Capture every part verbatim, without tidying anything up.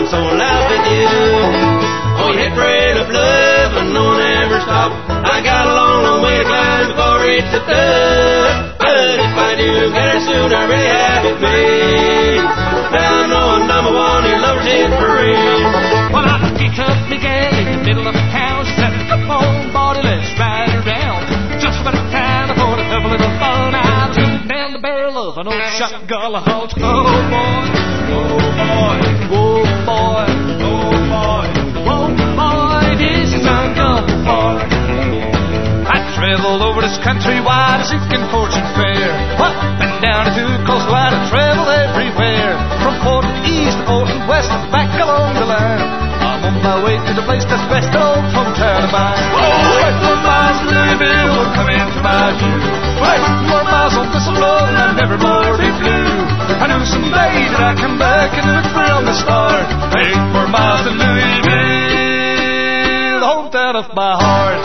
so in love with you. Oh, you hit parade of love and no one ever stopped. I got a long, long way to climb before I reach the top. But if I do get her soon, I really have it made. Now I know I'm number one, your lover's hit parade. Well, I picked up my gal in the middle of the town. She said, come on, body, let's ride around. Just about time for to have a little fun. I was looking down the barrel of an old shotgun. I thought, oh boy, oh boy, oh boy, oh boy, oh boy, this is uncommon. I traveled over this country wide, seeking fortune fair. Up and down to the coastline, I traveled everywhere. From port east to port and west, and back along the line. I'm on my way to the place that's best old hometown of mine. Oh, eight more miles to Louisville will come into my view. Eight more miles on this road, and I never more be blue. I knew someday that I'd come back and look from the start. Eight more miles to Louisville, the hometown of my heart.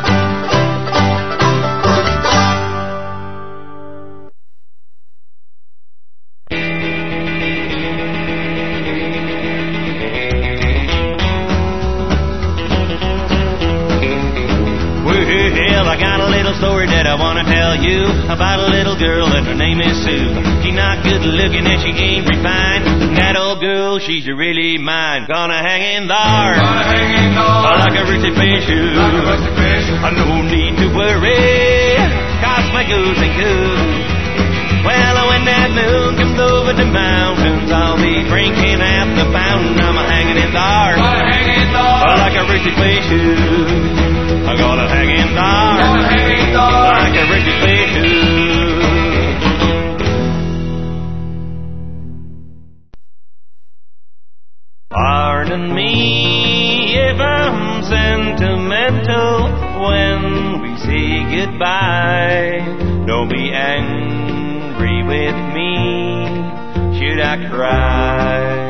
Story that I want to tell you about a little girl and her name is Sue. She's not good looking and she ain't refined. That old girl, she's really mine. Gonna hang in there, gonna hang in there like a rusty fish. Like a rusty fish. No need to worry, cause my goose ain't good. Well, when that moon comes over the mountains, I'll be drinking at the fountain. I'm hanging in there, gonna hang in there like a rusty fish. I'm gonna hang in there, gonna hang in there like a rusty fish. Pardon me if I'm sentimental when we say goodbye. Don't be angry with me, should I cry?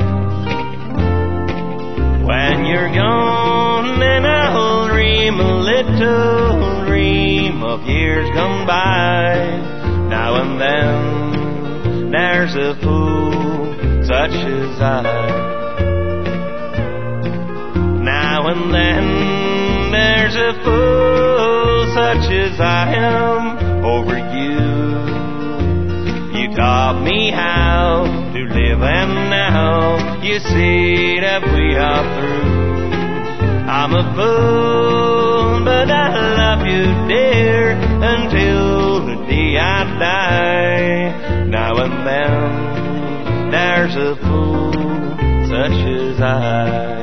When you're gone and I'll dream a little dream of years gone by. Now and then there's a fool such as I. Now and then there's a fool such as I am over you. You taught me how to live and now you see that we are through. I'm a fool, but I love you, dear, until the day I die. Now and then there's a fool such as I.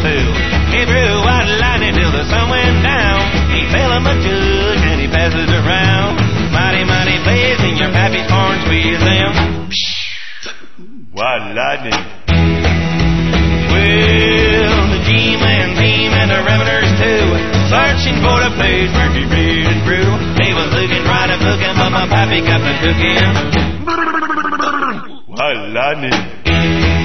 flew. He blew white lightning till the sun went down. He fell him a judge and he passes around. Mighty, mighty blazing, your pappy's horns squeeze them. White lightning. Well, the G-Man team and the reveners too, searching for the place where he read and brew. They was looking right at booking, but my pappy got the cooking. White lightning.